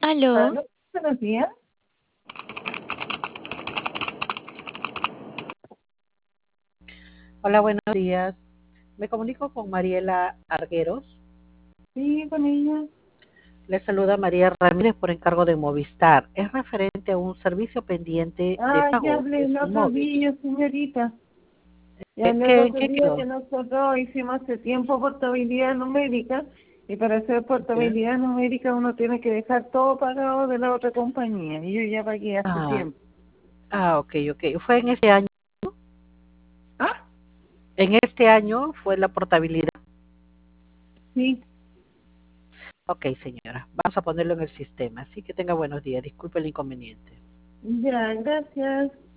Aló, Aló, buenos días. Hola, buenos días. Me comunico con Mariela Argueros. Sí, con ella. Le saluda María Ramírez por encargo de Movistar. Es referente a un servicio pendiente de Ya pago hablé de el su otro móvil. día, señorita. Ya hablé el ¿En otro qué día quedó? que nosotros hicimos hace tiempo portabilidad numérica y para hacer Ya. portabilidad numérica uno tiene que dejar todo pagado de la otra compañía y yo ya pagué hace Ah, tiempo. ok. ¿Fue en este año? ¿Ah? ¿En este año fue la portabilidad? Sí, Ok, señora. Vamos a ponerlo en el sistema. Así que tenga buenos días. Disculpe el inconveniente. ya, gracias.